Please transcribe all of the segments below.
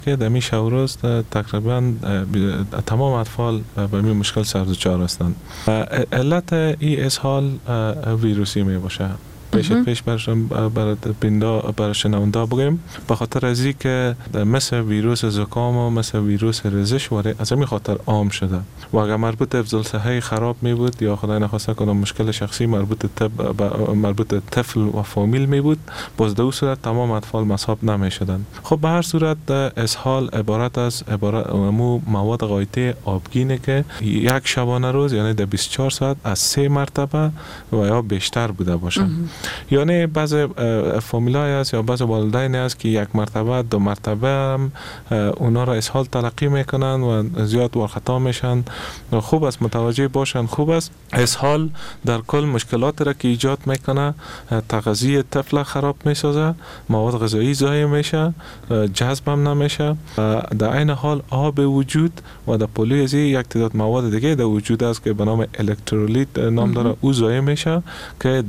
که در می روز تقریبا تمام اطفال به این مشکل سرزچار هستند. علت این اسهال ویروسی می باشه. پیش برای شنونده بگیم به خاطر از این که مثل ویروس زکام و مثل ویروس رزش از همین خاطر عام شده و اگر مربوط به افضل صحی خراب می بود یا خدای نخواسته کنم مشکل شخصی مربوط طفل و فامیل می بود، باز در اون صورت تمام اطفال مصاب نمی شدن. خب به هر صورت اسهال عبارت از مواد غایطی آبگینه که یک شبانه روز یعنی در 24 ساعت از 3 مرتبه و یا بیشتر بوده باشه. یعنی بعض فامیلای هست یا بعض والدین هست که یک مرتبه 2 مرتبه هم اونا را اسهال تلقی میکنن و زیاد ورخطا میشن. خوب است متوجه باشن. خوب است اسهال در کل مشکلات را که ایجاد میکنه، تغذیه طفل خراب میسازه، مواد غذایی ضایع میشه، جذب هم نمیشه، در عین حال آب وجود و در پولی از یک تعداد مواد دیگه در وجود است که به نام الکترولیت نام داره، او ضایع میشه که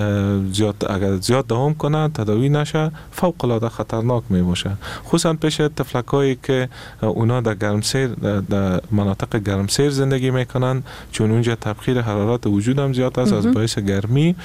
اگر زیاد دوام کنه تداوی نشه فوق العاده خطرناک می باشه، خصوصا پیش طفلکایی که اونا در گرمسیر در مناطق گرمسیر زندگی میکنن، چون اونجا تبخیر حرارت وجود هم زیاد است از باعث گرمی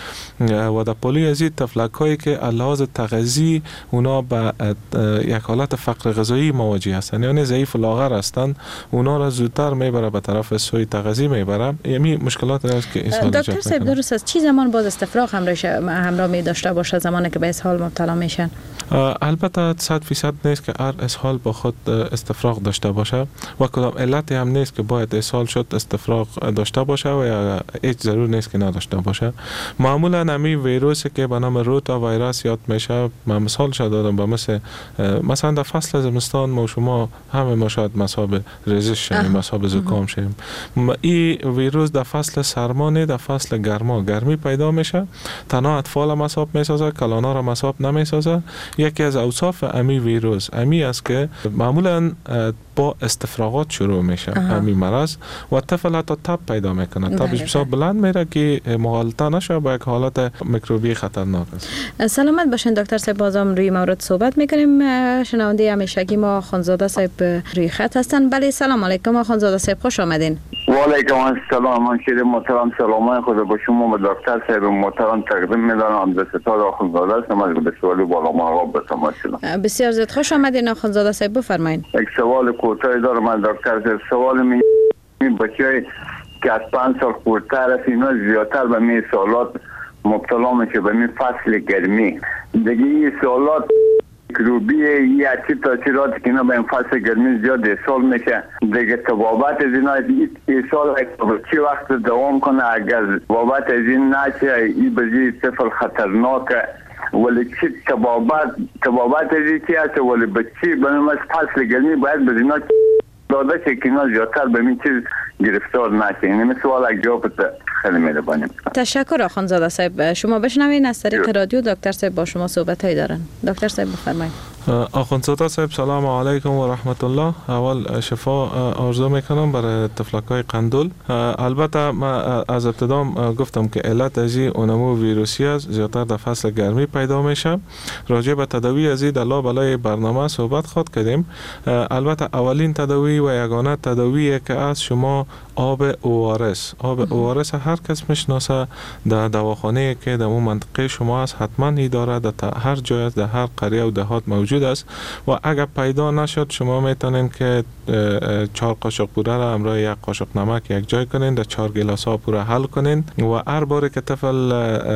و در پولی از این طفلکایی که لحاظ تغذی اونا به یک حالت فقر غذایی مواجه هستن، یعنی ضعیف و لاغر هستن، اونا را زودتر میبره به طرف سوی تغذی میبره. یعنی مشکلات است که اسهال ایجاد دکتر صاحب درست است. چی زمان باز استفراغ همراه می داشته باشه زمانی که به اسهال مبتلا میشن؟ البته 100% نیست که هر اسهال با خود استفراغ داشته باشه و کدام علتی هم نیست که باید اسهال شد استفراغ داشته باشه و یا هیچ ضرور نیست که نداشته باشه. معمولا همین ویروسی که به نام روتا ویروس یاد میشه، من مثال شد دادم به مثلا در فصل زمستان ما شما همه ما شاید مصاب رزش شیم، مصاب زکام شیم. این ویروس در فصل سرما نه، در فصل گرمی پیدا میشه. تنها اطفال مصاب میسازه، کلانا را مصاب نمیسازه. یکی از اوصاف امی ویروس امی است که معمولا با استفراغات شروع میشه امی مرض و طفل حتی تب پیدا میکنه، تبش بسیار بلند میره که مغالطه نشه با یک حالت میکروبی خطرناک است. سلامت باشین دکتر صاحب، بازم روی مورد صحبت میکنیم. شنونده همیشگی ما خانزاده صاحب روی خط هستن. بله سلام علیکم خانزاده صاحب، خوش آمدین. و علیکم السلام. منشیر محترم سلام خدا با شما و دکتر صاحب محترم تقدیم میدارم. به ستاد خانزاده هستم از به سوالی بالا مقام بسم. بسیار زیاد خوش آمدین خانزاده صاحب، بفرمایید. یک سوال کوتاهی دارم از دکتر صاحب. سوال می بچه‌ای که از 5 سال خردتر است اینا زیادتر به می سوالات مبتلا میشه به می فصل گرمی. دیگه این سوالات میکروبیه یا چی تاثیراتی که اینا به این فصل گرمی زیاد احسال میشه. دیگه تبابت از اینا احسال چی وقت دوام کنه؟ اگر بابت از این نشه این بزی طفل خطرناکه، ولی چی تبابت از این چی هست؟ ولی بچی به نام از فصل گرمی باید به اینا داده شه که اینا زیادتر به این چیز گرفتار نشه. این سوال اگه جواب خیلی مهربانی. تشکر خانزاده صاحب. شما بشنوین از طریق رادیو دکتر صاحب با شما صحبت هایی دارن. دکتر صاحب بفرمایید. خانزاده صاحب سلام علیکم و رحمت الله. اول شفا آرزو میکنم برای طفلکای قندول. البته من از ابتدا گفتم که علت از اونمو ویروسی است، زیادتر در فصل گرمی پیدا میشه. راجع به تداوی از این دلا بالای برنامه صحبت خود کردیم. البته اولین تداوی و یگانه تداویی که از شما آب اوارس هر کس میشناسه در دواخانه که در اون منطقه شما است حتما ای داره، در هر جای در هر قریه و دهات موجود است و اگر پیدا نشد شما میتونین که 4 قاشق پوره را همراه 1 قاشق نمک یک جای کنین، در 4 گیلاس آب پوره حل کنین و هر باری که طفل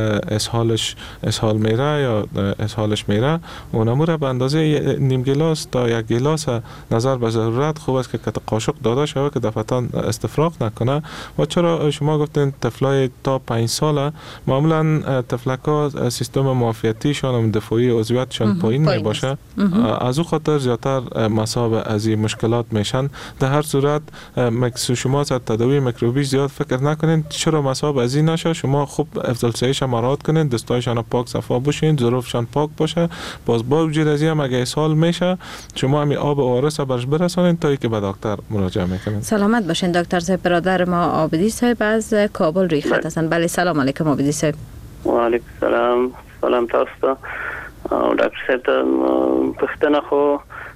اسهال میره یا اسهالش میره اونمو را به اندازه نیم گیلاس تا 1 گیلاس نظر به ضرورت خوب است که قاشق داده شود که دفعتاً استفراغ نکنه. و چرا شما گفتین طفلای تا 5 ساله معمولا طفلکا سیستم معافیتیشان و دفاعی عضویتشان پایین می باشه، از او خاطر زیادتر مصاب از این مشکلات میشن. در هر صورت شما از تداوی میکروبی زیاد فکر نکنین، چرا مصاب از این نشه. شما خوب افضل صحیش مراعات کنین، دستایشان پاک صفا باشین، ظروفشان پاک باشه. باز با وجود از این اگه اسهال میشه شما همین آب اوارس برش برسانین تا اینکه به دکتر مراجعه میکنین. سلامت باشین دکتر صاحب. برادر ما عابدی صاحب از کابل روی خط هستن. بله سلام علیکم عابدی صاحب. و علیکم سلام. سلام تاسو ته. دکتر صاحب پښتنه خو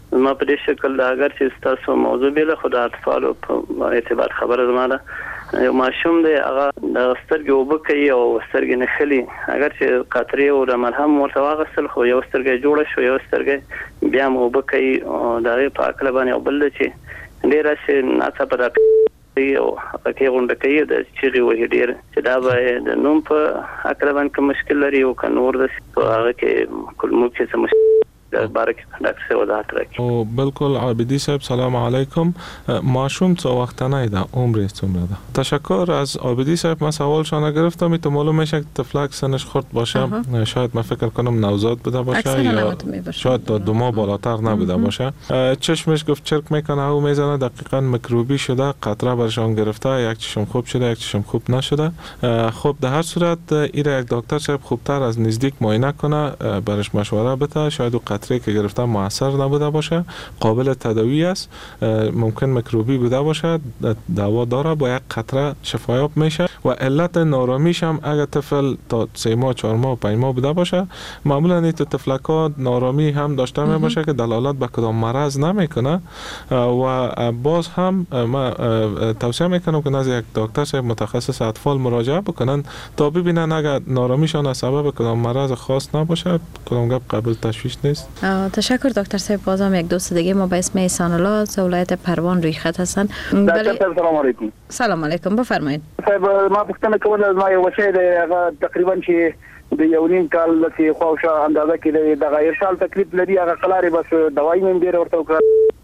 ما په دې شکل دا اگر چې تاسو موضوع به له خدای اطفال په اعتبار خبره زماده یو ماشوم دی هغه د سترګې وبکي او سترګې نه خلی اگر چې قطرې او د مرهم ورته واغسل خو یو سترګې جوړه شو یو سترګې بیا مو وبکي او دا په عقل باندې بل چې ډیر شي ناڅه په او هغه غونډه کوي د چیغي وهي ډیر چې دا به د نوم په عقل باندې مشکل لري او کنور د هغه کې کلمو کې څه مشکل بارک ډاکټر صاحب وضاحت راکړي. او بالکل عابدی صاحب سلام علیکم. ماشوم څو وخت نه ده عمرش څومره ده؟ تشکر از عابدی صاحب. من سوالشان گرفتم تو معلوم میشه که طفلک سنش خرد باشه شاید من فکر کنم نوزاد بوده باشه یا شاید تا 2 ماه بالاتر نبوده باشه. چشمش گفت چرک میکنه او میزنه دقیقاً میکروبی شده قطره برشان گرفته یک چشم خوب شده یک چشم خوب نشده. خب در هر صورت ایره یک دکتر صاحب خوبتر از نزدیک معاینه کنه برش مشوره بده. شاید قطره که گرفته موثر نبوده باشه قابل تداوی است ممکن میکروبی بوده باشه دوا داره با یک قطره شفایاب میشه و علت نارامیش هم اگر طفل تا 3 ماه 4 ماه 5 ماه بوده باشه معمولا این طفلکا نارامی هم داشته می باشه که دلالت به کدام مرض نمیکنه و باز هم ما توصیه میکنم که نزد یک دکتر صاحب متخصص اطفال مراجعه بکنن تا ببینن اگر نارامیشان از سبب کدام مرض خاص نباشه کدام گپ قابل تشویش نیست. تشکر دکتر صاحب. بازم یک دوست دیگه ما به اسم احسان الله از ولایت پروان روی خط هستن. دکتر صاحب سلام علیکم. سلام علیکم بفرمایید. صاحب ما پوښتنه کوله از ما یو بچی دی هغه تقریبا چې د یو نیم کال چې خواوشا اندازه کې د غیر سال تکلیف لري هغه قلاري بس دوايي مې ډیر ورته وکړه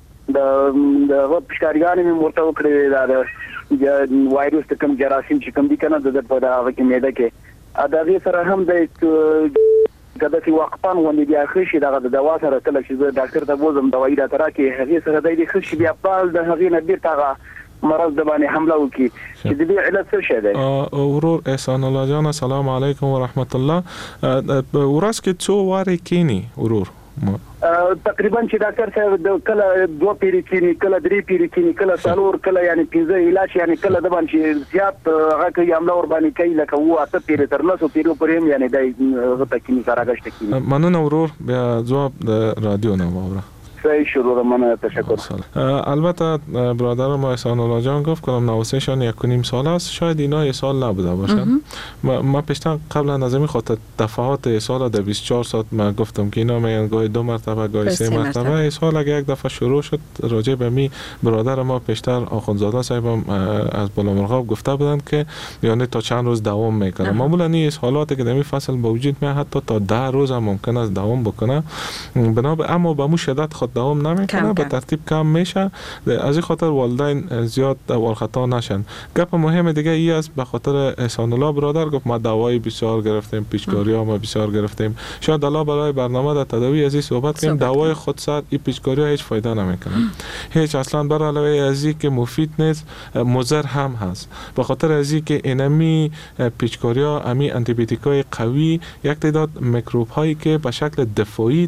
د پښتاریان مې ورته وکړه د وایروس کوم جراثیم چې کوم دي کنه د په هغه کې معده کې دا غي سره هم د کله چې وقفان ونی بیا خشي دغه د دوا سره کله چې ډاکټر ته بوزم دوايي را تراکي هغه سره د خشي بیا په د هغه نه بیرته مرض د باندې حمله وکي چې د دې علت څه شي ده. ورور احسان الله جان سلام علیکم و رحمت الله. ورځ کې څو واره کینی ورور؟ تقریبا چې ډاکټر صاحب د کله 2 پیری کینی کله 3 پیری کینی کله 4 کله یعنی 15 علاج یعنی کله د باندې زیات هغه کوي عمله ور باندې کوي لکه و اته پیری تر 9 پیری پرې یعنی د تکینی کاراګشت کینی. مننه ورور بیا جواب د رادیو نه واوره. صحیح شروع منه تشکر. البته برادر ما احسان الله جان گفت کنم نوسهشان 1.5 سال است شاید اینا یه سال نبوده باشه. ما پیشتر قبلا از این خاطر دفعات سال در 24 ساعت ما گفتم که اینا میگن گاهی 2 مرتبه گاهی 3 مرتبه سال اگه یک دفعه شروع شد راجع به می برادر ما پیشتر آخوندزاده صاحب از بالامرغاب گفته بودن که یعنی تا چند روز دوام میکنه. معمولا این حالاتی که در این فصل به وجود میاد حتی تا 10 روز هم ممکن است دوام بکنه اما به مو شدت خود دوام نمیکنه به ترتیب کم میشه. از این خاطر والدین زیاد والخطا نشن. گپ مهم دیگه ای است به خاطر احسان الله برادر گفت ما دوای بسیار گرفتیم پیچکاری ها ما بسیار گرفتیم شاید الله برای برنامه در تداوی از این صحبت کنیم دوای خودسر این پیچکاری ها هیچ فایده نمیکنه هیچ اصلا برای علاوه از این که مفید نیست مضر هم هست به خاطر از این که اینمی پیچکاری ها امی آنتی بیوتیکای قوی یک تعداد میکروب هایی که به شکل دفاعی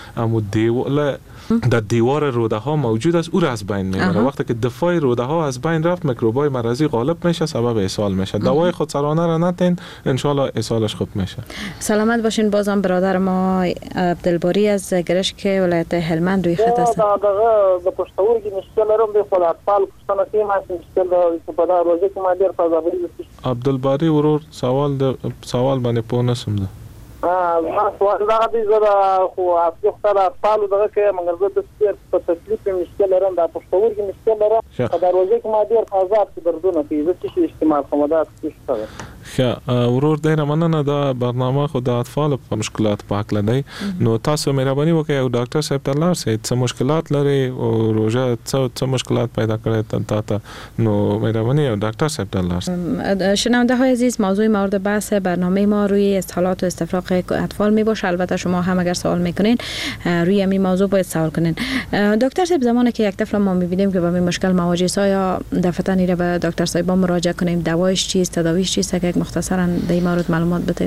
در دیوار روده ها موجود است او را از بین میبره. وقتی که دفاع روده ها از بین رفت میکروبای مرضی غالب میشه سبب اسهال میشه. دوای خودسرانه را نتین ان شاء الله اسهالش خوب میشه. سلامت باشین. بازم برادر ما عبدالباری از گرشک ولایت هلمند روی خط است. د پښتورګي مشکل لرم د خپل اطفال پښتنه کې ما مشکل په دا روزه کې ما ډیر فزابري. عبدالباری ورور سوال باندې پوه نسم ده. ما سوال دا دی زړه خو اصل اطفال دغه کې مګر زه د سپیر په تکلیف مشکل لرم د پښتورګي مشکل لرم په دا روزه کې ما ډیر فزاب دردونه کوي زه چې استعمال کوم دا څه ورور ډیر مننه دا برنامه خو د اطفال په مشکلات پاک لدی نو تاسو مهرباني وکړئ او ډاکټر صاحب ته لاړ شئ څه مشکلات لري او روزه څه مشکلات پیدا کړي تا نو مهرباني او ډاکټر صاحب ته لاړ شئ. شنونده های عزیز موضوع مورد بحث برنامه ما روی اسهالات و استفراغ اطفال می باشه. البته شما هم اگر سوال میکنین روی همین موضوع باید سوال کنین. دکتر صاحب زمانی که یک طفل ما میبینیم که با این مشکل مواجه است یا دفعتاً به دکتر صاحب مراجعه کنیم دوایش چیست تداویش چیست که مختصرا در این مورد معلومات بدین؟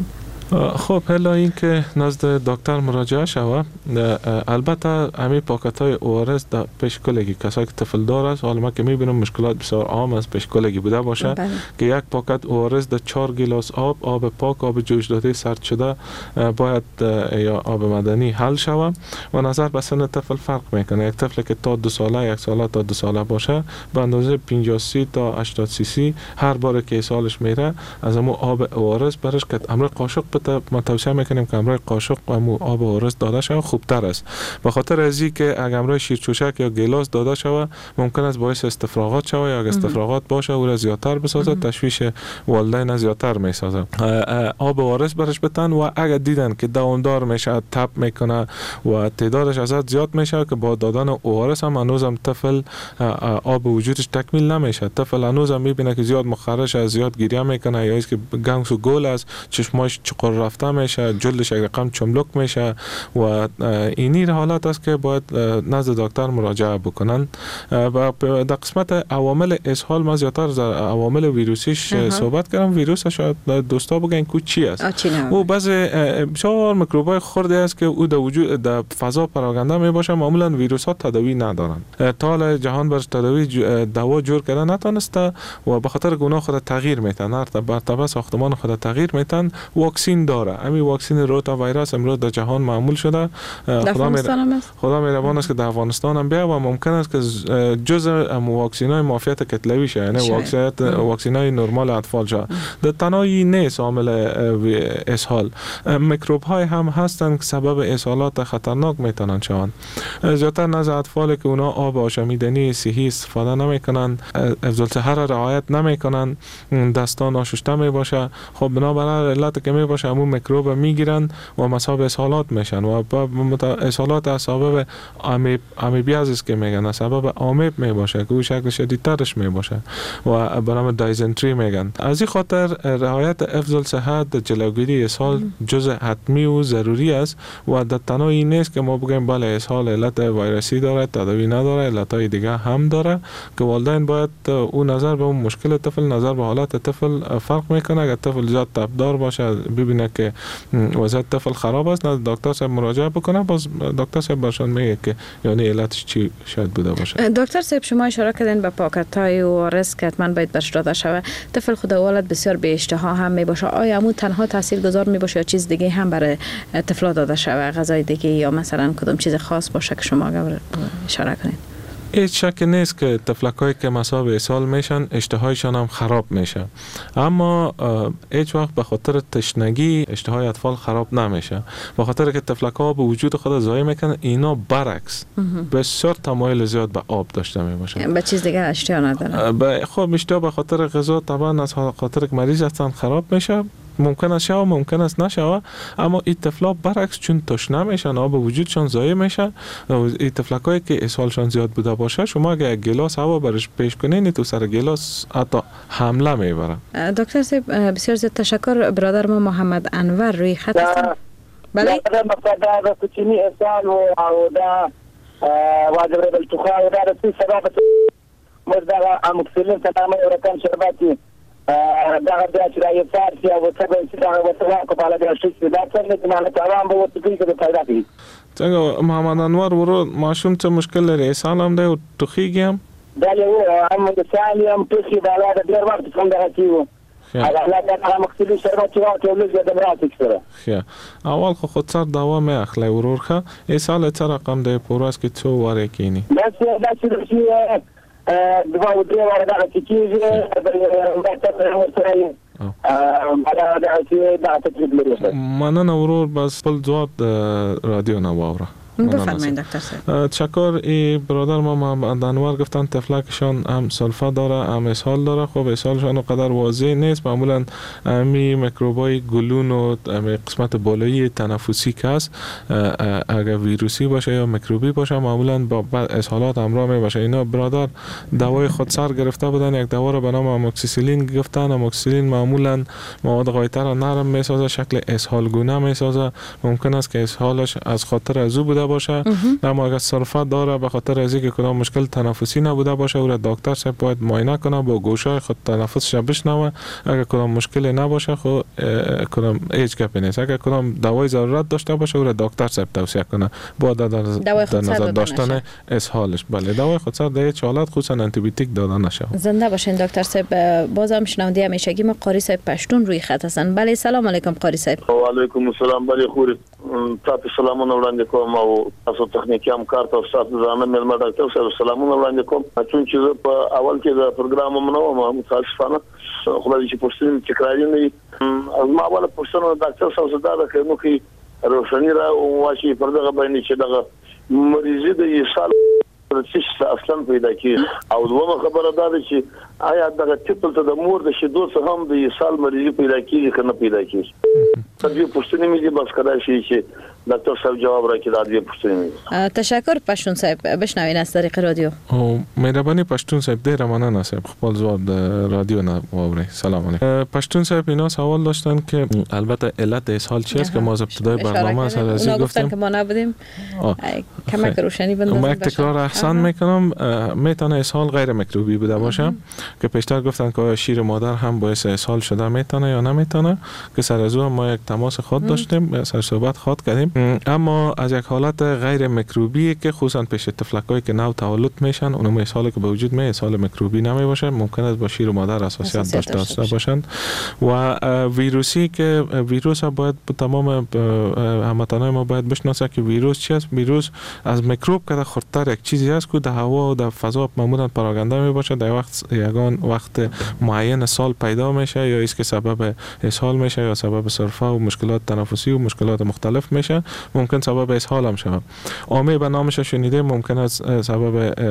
خب حالا این که نزد دکتر مراجعه شوه، البته همین پاکت های ORS در پیشکلگی کسایی که طفل دار است، حالا ما که میبینم مشکلات بسیار عام است پیشکلگی بوده باشه که یک پاکت ORS در 4 گیلاس آب پاک، آب جوش داده سرد شده باید یا آب مدنی حل شوه و نظر به سن طفل فرق میکنه. یک طفل که تا 2 ساله، 1 ساله تا 2 ساله باشه به اندازه 50 تا 80 cc هر بار که سالش میره از امو آب ORS برش که امر قاشق ما توصیه میکنیم که امروی قاشق و آب ORS داده شود خوبتر است. به خاطر ازی که اگر امروی شیرچوشک یا گیلاس داده شود ممکن است باعث استفراغات شود یا اگر استفراغات باشه او را زیادتر بسازه، تشویش والدین زیادتر میسازه. آب ORS برش بتن و اگر دیدن که دوامدار میشه، تب میکنه و تعدادش ازت زیاد میشه که با دادن ORS هم هنوزم طفل آب وجودش تکمیل نمیشه. طفل هنوزم میبینه که زیاد مخرش است، زیاد گریه میکنه یا است که گنگس و گل است، چشماش چقر رفته میشه، جلدش یک رقم چملک میشه و اینی حالت است که باید نزد دکتر مراجعه بکنن. و در قسمت عوامل اسهال ما زیادتر در عوامل ویروسیش صحبت کردم. ویروس شاید دوستا بگن که چی است. او بعضی بسیار میکروبای خرده است که او در وجود در فضا پراکنده میباشه. معمولا ویروس ها تداوی ندارن. تا حالا جهان برش تداوی دوا جور کردن نتونسته و به خاطر گناه خود تغییر میتن، هر مرتبه ساختمان خود تغییر میتن. واکسین داره، همین واکسین روتا ویروس امروز در جهان معمول شده. خدا مهربان است که در افغانستان هم بیا و ممکن است که جزء واکسینای معافیت کتلوی شه، یعنی واکسینای نرمال اطفال شه. در تنهایی نیست عامل اسهال. میکروب های هم هستند که سبب اسهالات خطرناک میتونن شوند. زیادتر نزد اطفال که اونا آب آشامیدنی صحی استفاده نمیکنن، افضل صحه را رعایت نمیکنن، دستان آشسته میباشه، خب بنابراین علت که میباشه همون میکروب میگیرن و مصاب اسهالات میشن و اسهالات از سبب امیبیاز است که میگن، سبب آمیب میباشه که او شکل شدیدترش میباشه و برام دایزنتری میگن. از این خاطر رعایت افضل صحت در جلوگیری اسهال جزء حتمی و ضروری است و در تنهایی نیست که ما بگیم بله اسهال علت ویروسی داره، تداوی نداره، علتهای دیگه هم داره که والدین باید او نظر به اون مشکل طفل، نظر به حالت طفل فرق میکنه. اگر طفل زیاد تبدار باشه ببینه که وضعیت طفل خراب است، دکتر صاحب مراجعه بکنه، باز دکتر صاحب برشان میگه که یعنی علتش چی شاید بوده باشه. دکتر صاحب شما اشاره کردین به پاکت‌های ORS که حتما باید برش داده شود. طفل خود ولد بسیار به اشتها هم میباشه، آیا همون تنها تاثیرگذار میباشه یا چیز دیگه هم برای طفل داده شود، غذای دیگه یا مثلا کدام چیز خاص باشه که شما اشاره کنین؟ هیچ شک نیست که طفلکایی که مصاب اسهال میشن اشتهایشان هم خراب میشه، اما هیچ وقت به خاطر تشنگی اشتهای اطفال خراب نمیشه. به خاطر که طفلکا به وجود خود ضایع میکنن، اینا برعکس بسیار تمایل زیاد به آب داشته میباشن، به چیز دیگه اشتها ندارن. خب اشتها به خاطر غذا طبعا از خاطر که مریض هستن خراب میشه، ممکن است شوه ممکن است نشوه، اما این طفلا برعکس چون تشنه میشن آب وجودشان ضایع میشه. این طفلکایی که اسهالشان زیاد بوده باشه، شما اگه یک گلاس هوا برش پیش کنین تو سر گلاس حتی حمله میبره. دکتر صاحب بسیار زیاد تشکر. برادر ما محمد انور روی خط هستن. بله مقدار کوچینی اسهال و دا واجب التخاء و دا سبب مصدر اموکسیلین تماما ورکان شرباتی دغه د اچرای فارسی او څه چې دا وسوه کو په لاره شي دا څنګه چې معنی تمام به وته کې د پیدا کی څنګه محمد انور ورو ماشوم څه مشکل لري سلام دی او ټوخیږي هم دا یو هم د سالم ټوخی دا لا د ډیر وخت څنګه کیو هغه لا مختلف شربات او ته لږ د براتک سره خیا اول خو خودسر دوا مې اخلي ورورخه ای سال څه رقم دی پوراس کې څو واره کینی دا چې دوا و درې واره دا چې کیږي مننه ورور بس خپل ځواب د رادیو نه واوره. بفرمایید دکتر صاحب. تشکر. برادر ما محمد انور گفتن طفلکشان هم سلفه داره هم اسهال داره. خب اسهالشان قدر واضح نیست، معمولا می میکروبای گلون و قسمت بالایی تنفسی که است اگر ویروسی باشه یا میکروبی باشه معمولا با اسهالات همراه می باشه. اینا برادر دوای خودسر گرفته بودن، یک دوا رو به نام اموکسیسیلین گفتن. اموکسیسیلین معمولا مواد قایته را نرم میسازه، شکل اسهال گونه میسازه. ممکن است که اسهالش از خاطر ازو بوده باشه، اما اگر سرفه داره به خاطر از اینکه کدام مشکل تنفسی نبوده باشه او را دکتر صاحب باید معاینه کنه با گوشای خود تنفسش بشنوه. اگر کدام مشکل نباشه خب کدام هیچ گپی نیست. اگر کدام دوای ضرورت داشته باشه او را دکتر صاحب توصیه کنه با در نظر داشتن اسهالش. بله دوای خودسر در هیچ حالت خصوصا آنتی بیوتیک دادن نشه. زنده باشین دکتر صاحب. بازم شنونده همیشگی ما قاری صاحب پشتون روی خط هستن. بله سلام علیکم قاری صاحب. و علیکم السلام. بله خوري تاسو سلامونه وړاندې کوم او تاسو تخنیکی همکار تاسو زانه ملما ډاکټر صاحب سلامونه وړاندې کوم. چې په اول کې د پروګرام منو متاسفانه خدای دې پوښتنه تکراري نه از ما ولا پوښتنه ډاکټر صاحب زدا د کوم کې روشنی را واشي پر دغه باندې چې دغه مریضي د اسهال څه اصلا پیدا کی او دوه خبره ده چې آیا دغه ټیپل ته د مور د شیدو څخه هم د اسهال مریضي پیدا کیږي کنه پیدا کیږي. تدوی پوښتنه مې دي بس کړای شي چې ډاکټر صاحب جواب راکړي دا دې پوښتنه. تشکر پشتون صاحب. بشنوین از طریق رادیو. او مهرباني پشتون صاحب ډیر مننه صاحب خپل جواب د رادیو نه واوري. سلام علیکم. پشتون صاحب اینا سوال داشتن که البته علت اسهال چی است که ما از ابتدای برنامه سر از گفتن که ما نبودیم کمک روشنی بندازیم. ما تکرار احسان میکنم. میتونه اسهال غیر میکروبی بوده باشه که پیشتر گفتن که شیر مادر هم باعث اسهال شده میتونه یا نمیتونه که سر از اون ما یک تماس خود داشتیم سر صحبت خود کردیم. اما از یک حالت غیر میکروبی که خصوصا پیش طفلکایی که نو تولد میشن اونم اسهالی که به وجود میاد اسهال میکروبی نمی باشه ممکن است با شیر مادر اساسیت داشته باشند و ویروسی که ویروس باید تمام هموطنان ما باید بشناسه که ویروس چی است. ویروس از میکروب که خردتر یک چیزی است که در هوا و در فضا معمولا پراکنده می باشه در وقت معین سال پیدا میشه یا است که سبب اسهال میشه یا سبب سرفه و مشکلات تنفسی و مشکلات مختلف میشه ممکن سبب اسهال هم شود. آمی به نامش شنیده ممکن است سبب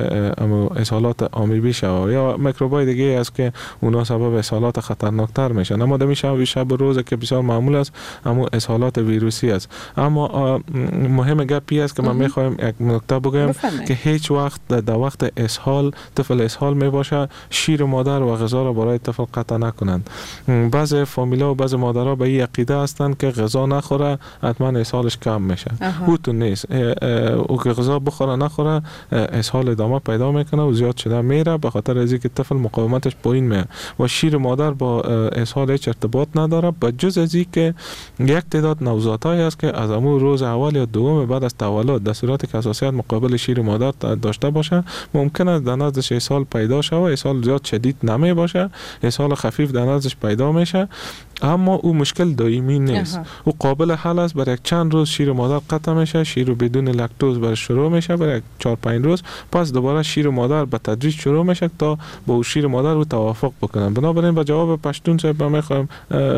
اسهالات آمیبی شود یا میکروبای دیگه است که اونا سبب اسهالات خطرناکتر میشن. اما دمی شب روز که بسیار معمول است اما اسهالات ویروسی است. اما مهم گپی است که من میخوایم یک نکته بگم که هیچ وقت در وقت اسهال طفل اسهال میباشه شیر مادر و غذا را برای طفل قطع نکنند. بعضی فامیلا و بعضی مادرها به این عقیده هستند که غذا نخوره حتما اسهالش کم میشه. او تو نیست. او که غذا بخوره نخوره اسهال ادامه پیدا میکنه و زیاد شده میره به خاطر از اینکه طفل مقاومتش پایین میاد و شیر مادر با اسهال هیچ ارتباط نداره بجز از اینکه یک تعداد نوزادایی است که از همون روز اول یا دوم بعد از تولد در صورتی که حساسیت مقابل شیر مادر داشته باشه ممکن است در نزدش اسهال پیدا شه و اسهال زیاد شدید نمی باشه اسهال خفیف در نزدش پیدا میشه اما او مشکل دائمی نیست. او قابل حل است. برای چند روز شیر مادر قطع میشه شیر بدون لاکتوز برای شروع میشه برای 4-5 روز پس دوباره شیر مادر به تدریج شروع میشه تا با شیر مادر رو توافق بکنن. بنابراین با جواب پشتون صاحب میخوام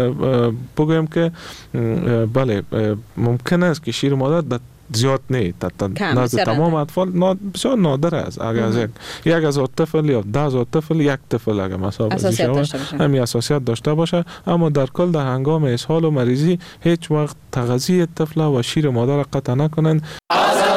بگم که بله ممکن است که شیر مادر زیاد نه نزد تمام اطفال بسیار نادر است. اگر از 1000 طفل یا 10,000 طفل یک طفل اگر مثلا همین اساسیت داشته باشه اما در کل در هنگام اسهال و مریضی هیچ وقت تغذیه طفل و شیر مادر قطع نکنند.